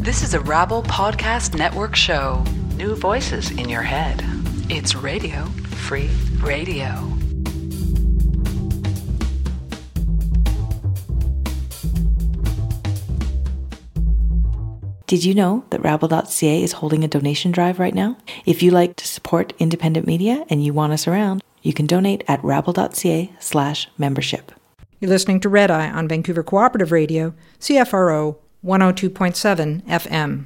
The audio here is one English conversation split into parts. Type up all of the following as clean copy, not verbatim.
This is a Rabble Podcast Network show. New voices in your head. It's Radio Free Radio. Did you know that Rabble.ca is holding a donation drive right now? If you like to support independent media and you want us around, you can donate at rabble.ca/membership. You're listening to Red Eye on Vancouver Cooperative Radio, CFRO 102.7 FM.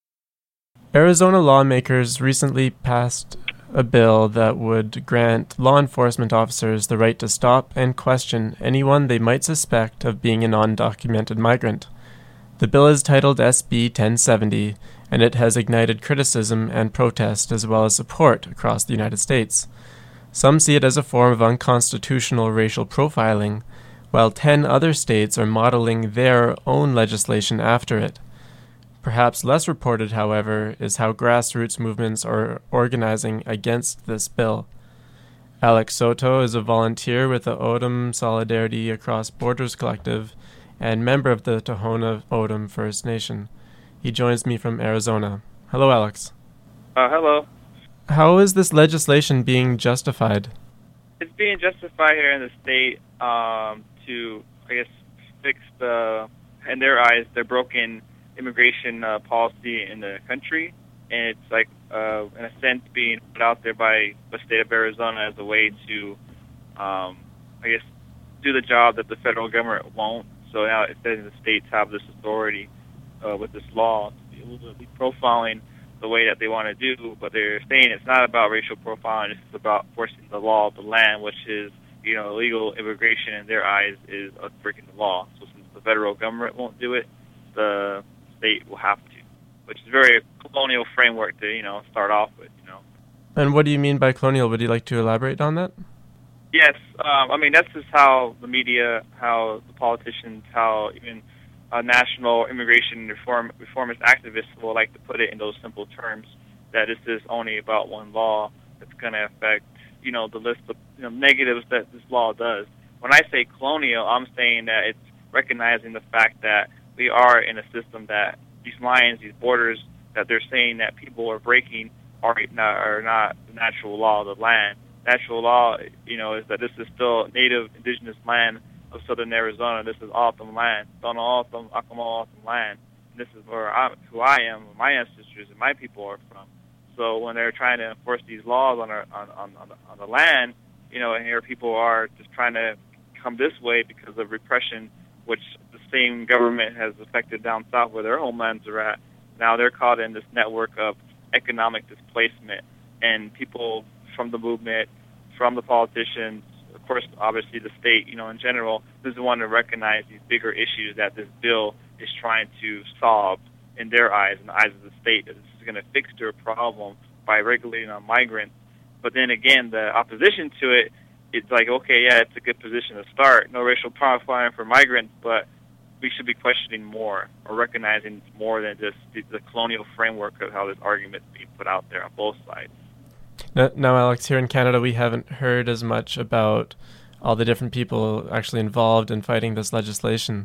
Arizona lawmakers recently passed a bill that would grant law enforcement officers the right to stop and question anyone they might suspect of being an undocumented migrant. The bill is titled SB 1070, and it has ignited criticism and protest as well as support across the United States. Some see it as a form of unconstitutional racial profiling, while 10 other states are modeling their own legislation after it. Perhaps less reported, however, is how grassroots movements are organizing against this bill. Alex Soto is a volunteer with the O'odham Solidarity Across Borders Collective and member of the Tohono O'odham First Nation. He joins me from Arizona. Hello, Alex. Hello. How is this legislation being justified? It's being justified here in the state to, I guess, fix in their eyes, the broken immigration policy in the country. And it's like, in a sense, being put out there by the state of Arizona as a way to, I guess, do the job that the federal government won't. So now instead of the states have this authority with this law to be profiling the way that they want to do, but they're saying it's not about racial profiling, it's about forcing the law of the land, which is, illegal immigration in their eyes is breaking the law. So since the federal government won't do it, the state will have to, which is a very colonial framework to, start off with, And what do you mean by colonial? Would you like to elaborate on that? Yes, that's just how the media, how the politicians, how even national immigration reformist activists will like to put it in those simple terms, that this is only about one law that's going to affect, the list of negatives that this law does. When I say colonial, I'm saying that it's recognizing the fact that we are in a system that these lines, these borders that they're saying that people are breaking are not the natural law of the land. Natural law, is that this is still native indigenous land of southern Arizona. This is O'odham land, Tohono O'odham, Acoma O'odham land. And this is who I am, where my ancestors and my people are from. So when they're trying to enforce these laws on the land, and here people are just trying to come this way because of repression, which the same government has affected down south where their homelands are at. Now they're caught in this network of economic displacement, and people from the movement, from the politicians, of course, obviously the state, in general, doesn't want to recognize these bigger issues that this bill is trying to solve in their eyes, in the eyes of the state, that this is going to fix their problem by regulating on migrants. But then again, the opposition to it, it's like, okay, yeah, it's a good position to start. No racial profiling for migrants, but we should be questioning more or recognizing more than just the colonial framework of how this argument is being put out there on both sides. Now, Alex, here in Canada, we haven't heard as much about all the different people actually involved in fighting this legislation.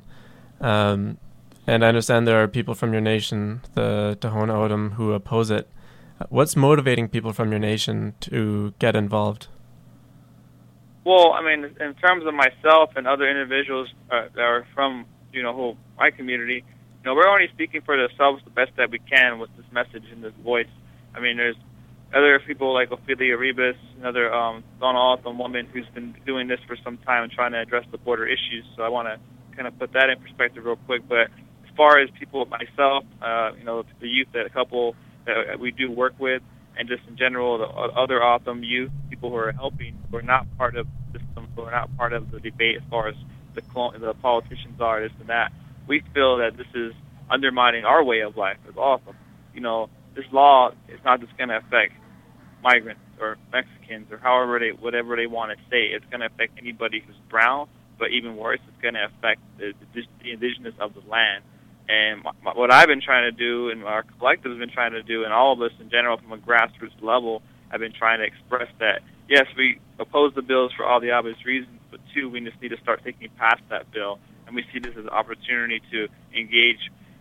And I understand there are people from your nation, the Tohono O'odham, who oppose it. What's motivating people from your nation to get involved? Well, in terms of myself and other individuals that are from, my community, we're only speaking for ourselves the best that we can with this message and this voice. There's other people like Ophelia Ribas, another Tohono O'odham woman who's been doing this for some time and trying to address the border issues. So I want to kind of put that in perspective real quick. But as far as people, myself, the youth, that a couple that we do work with, and just in general, the other O'odham youth, people who are helping, who are not part of the system, who are not part of the debate as far as the politicians are, this and that, we feel that this is undermining our way of life as O'odham. This law is not just going to affect migrants or Mexicans or whatever they want to say. It's going to affect anybody who's brown, but even worse, it's going to affect the indigenous of the land. And what I've been trying to do, and our collective has been trying to do, and all of us in general from a grassroots level, have been trying to express that, yes, we oppose the bills for all the obvious reasons, but two, we just need to start thinking past that bill. And we see this as an opportunity to engage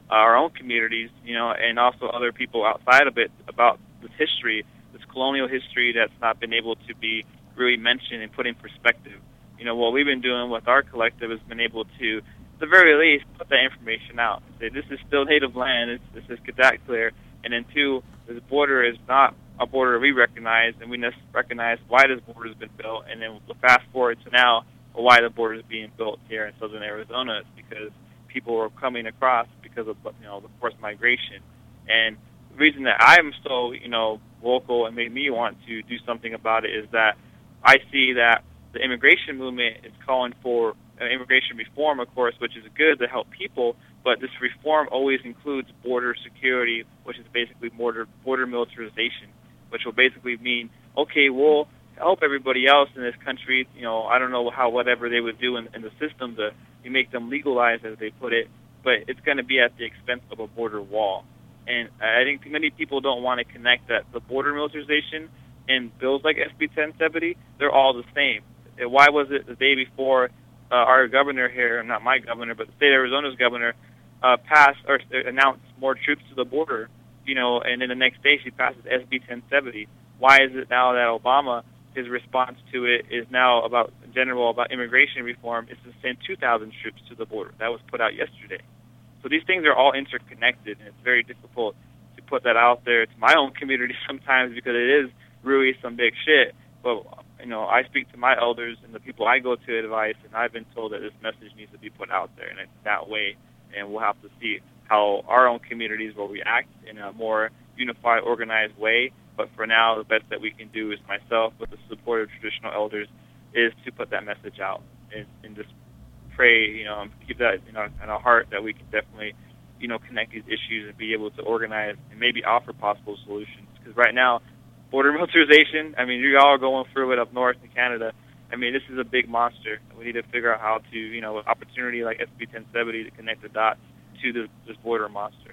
our own communities, and also other people outside of it about this history, this colonial history that's not been able to be really mentioned and put in perspective. What we've been doing with our collective has been able to, at the very least, put that information out. Say, this is still native land, this is get that clear, and then two, this border is not a border we recognize, and we recognize why this border has been built, and then we'll fast forward to now why the border is being built here in southern Arizona. It's because people are coming across because of the forced migration. And the reason that I'm so vocal and made me want to do something about it is that I see that the immigration movement is calling for immigration reform, of course, which is good to help people, but this reform always includes border security, which is basically border militarization, which will basically mean, okay, we'll help everybody else in this country, I don't know whatever they would do in the system to make them legalized, as they put it, but it's going to be at the expense of a border wall. And I think many people don't want to connect that the border militarization and bills like SB 1070, they're all the same. Why was it the day before our governor here, not my governor, but the state of Arizona's governor, passed or announced more troops to the border, and then the next day she passes SB 1070? Why is it now that Obama, his response to it is now about immigration reform, is to send 2,000 troops to the border? That was put out yesterday. So these things are all interconnected, and it's very difficult to put that out there to my own community sometimes because it is really some big shit. But I speak to my elders and the people I go to advice, and I've been told that this message needs to be put out there, and it's that way. And we'll have to see how our own communities will react in a more unified, organized way. But for now, the best that we can do is myself, with the support of traditional elders, is to put that message out and just pray, and keep that in our heart that we can definitely, connect these issues and be able to organize and maybe offer possible solutions. Because right now, border militarization, you all are going through it up north in Canada. This is a big monster. We need to figure out how to, with opportunity like SB 1070 to connect the dots to this border monster.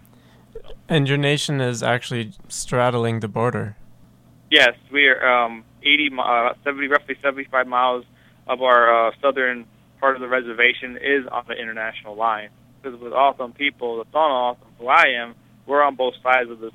And your nation is actually straddling the border. Yes, we are roughly 75 miles of our southern part of the reservation is on the international line. Because with awesome people, that's not awesome who I am, we're on both sides of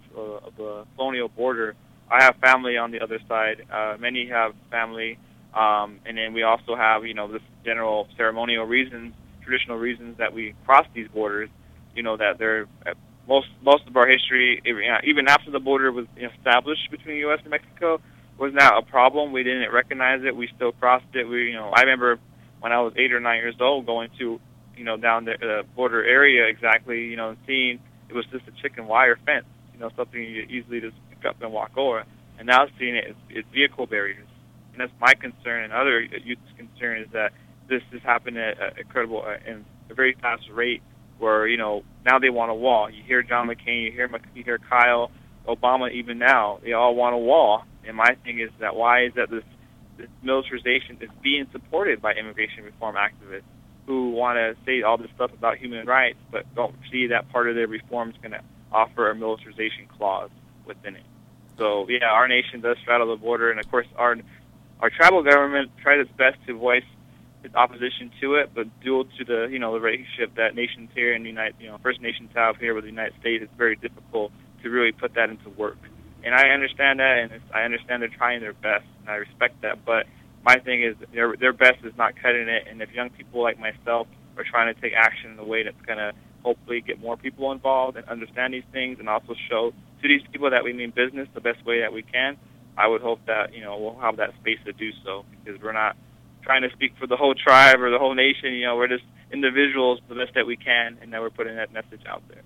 the colonial border. I have family on the other side. Many have family, and then we also have this general ceremonial reasons, traditional reasons that we cross these borders. That they're most of our history, even after the border was established between the U.S. and Mexico, was not a problem. We didn't recognize it. We still crossed it. I remember when I was 8 or 9 years old going to down the border area exactly, seeing it was just a chicken wire fence, something you easily just pick up and walk over. And now seeing it's vehicle barriers. And that's my concern, and other youth's concern, is that this is happening at in a very fast rate, where now they want a wall. You hear John McCain, you hear Kyle, Obama, even now they all want a wall. And my thing is that why is that this militarization is being supported by immigration reform activists who want to say all this stuff about human rights, but don't see that part of their reform is going to offer a militarization clause within it. So yeah, our nation does straddle the border, and of course our tribal government tried its best to voice its opposition to it, but due to the the relationship that nations here in the First Nations have here with the United States, it's very difficult to really put that into work. And I understand that, and I understand they're trying their best, and I respect that. But my thing is their best is not cutting it, and if young people like myself are trying to take action in a way that's going to hopefully get more people involved and understand these things, and also show to these people that we mean business the best way that we can, I would hope that we'll have that space to do so, because we're not trying to speak for the whole tribe or the whole nation. We're just individuals the best that we can, and that we're putting that message out there.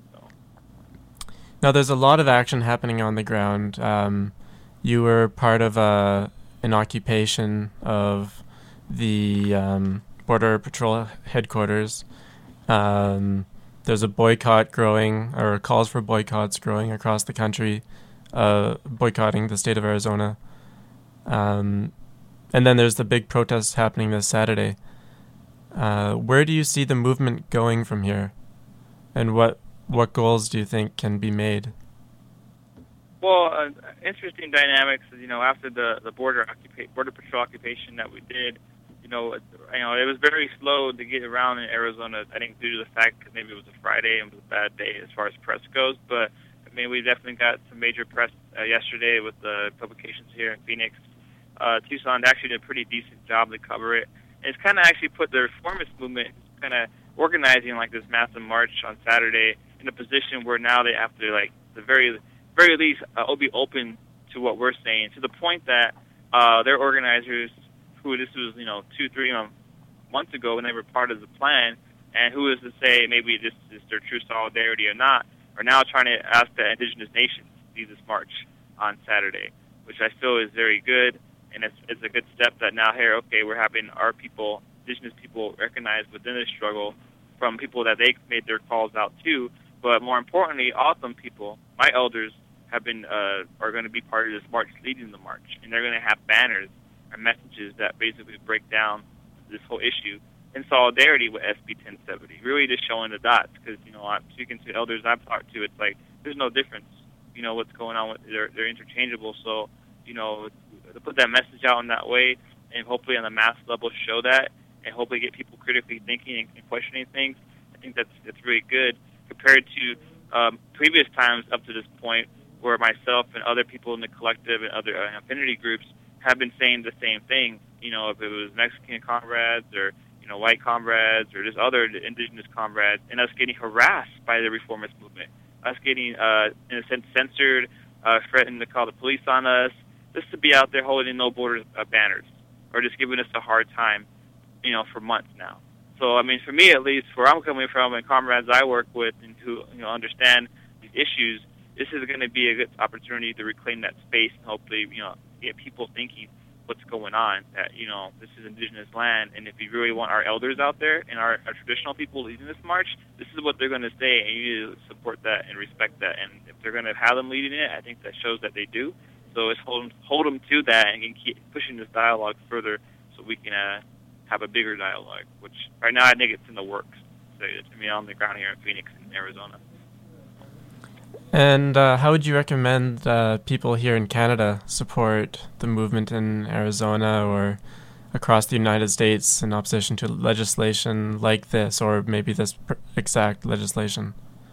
Now, there's a lot of action happening on the ground. You were part of an occupation of the Border Patrol headquarters. There's a boycott growing, or calls for boycotts growing across the country, boycotting the state of Arizona. And then there's the big protests happening this Saturday. Where do you see the movement going from here? And what goals do you think can be made? Well, interesting dynamics. After the border patrol occupation that we did, It was very slow to get around in Arizona. I think due to the fact that maybe it was a Friday and it was a bad day as far as press goes. But I mean, we definitely got some major press yesterday with the publications here in Phoenix. Tucson actually did a pretty decent job to cover it. And it's kind of actually put the reformist movement kind of organizing like this massive march on Saturday in a position where now they have to, like, the very least, be open to what we're saying, to the point that their organizers, who this was 2-3 months ago when they were part of the plan, and who is to say maybe this is their true solidarity or not, are now trying to ask the indigenous nations to do this march on Saturday, which I feel is very good, and it's a good step that now here, okay, we're having our people, indigenous people, recognized within this struggle from people that they made their calls out to, but more importantly, awesome people, my elders, are going to be part of this march, leading the march, and they're going to have banners or messages that basically break down this whole issue in solidarity with SB 1070, really just showing the dots, because, I'm speaking to elders I've talked to, it's like, there's no difference, what's going on with, they're interchangeable, so, to put that message out in that way, and hopefully on the mass level show that, and hopefully get people critically thinking and questioning things, I think that's really good, compared to previous times up to this point, where myself and other people in the collective and other affinity groups have been saying the same thing, if it was Mexican comrades or, white comrades or just other indigenous comrades, and us getting harassed by the reformist movement, us getting, in a sense, censored, threatening to call the police on us, just to be out there holding no borders banners, or just giving us a hard time, for months now. So, I mean, for me at least, where I'm coming from and comrades I work with and who, understand these issues, this is going to be a good opportunity to reclaim that space and hopefully, get people thinking what's going on, that, this is indigenous land, and if you really want our elders out there and our traditional people leading this march, this is what they're going to say, and you need to support that and respect that. And if they're going to have them leading it, I think that shows that they do. So it's hold them to that and keep pushing this dialogue further so we can have a bigger dialogue, which right now I think it's in the works. So it's on the ground here in Phoenix and Arizona. And how would you recommend people here in Canada support the movement in Arizona or across the United States in opposition to legislation like this, or maybe this exact legislation?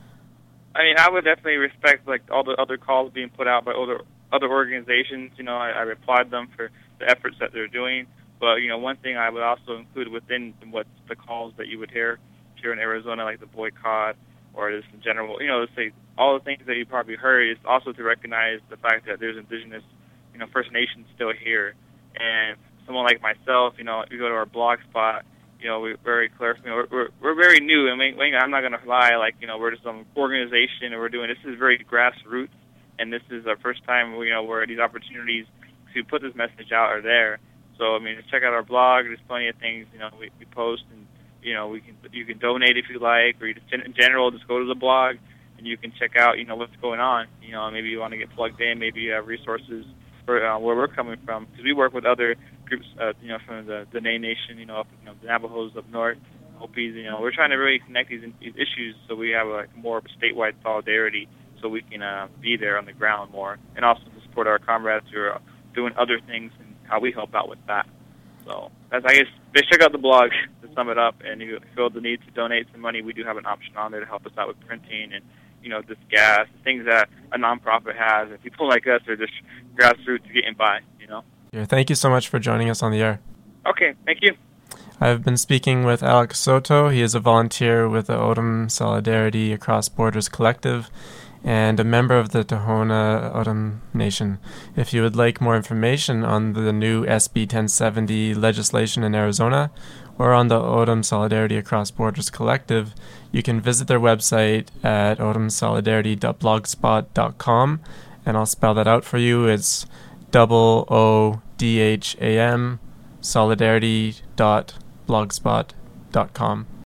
I mean, I would definitely respect like all the other calls being put out by other organizations. I applaud them for the efforts that they're doing. But one thing I would also include within what the calls that you would hear here in Arizona, like the boycott or just in general, let's say all the things that you probably heard, is also to recognize the fact that there's indigenous, First Nations still here. And someone like myself, you go to our blog spot, we're very clear. We're very new. I mean, I'm not going to lie. Like, we're just some organization, and we're doing this is very grassroots, and this is our first time. Where these opportunities to put this message out are there. So I mean, just check out our blog. There's plenty of things we post, and you can donate if you like, or you just in general just go to the blog and you can check out what's going on. Maybe you want to get plugged in. Maybe you have resources for where we're coming from, because we work with other groups, from the Dene Nation, the Navajos up north, Hopis. We're trying to really connect these issues so we have a more statewide solidarity, so we can be there on the ground more, and also to support our comrades who are doing other things and how we help out with that. So that's, I guess, just check out the blog to sum it up, and if you feel the need to donate some money, we do have an option on there to help us out with printing and this gas, things that a nonprofit has, and people like us are just grassroots getting by, Yeah, thank you so much for joining us on the air. Okay, thank you. I've been speaking with Alex Soto. He is a volunteer with the O'odham Solidarity Across Borders Collective and a member of the Tohono O'odham Nation. If you would like more information on the new SB 1070 legislation in Arizona or on the O'odham Solidarity Across Borders Collective, you can visit their website at odhamsolidarity.blogspot.com, and I'll spell that out for you. It's OODHAM solidarity.blogspot.com.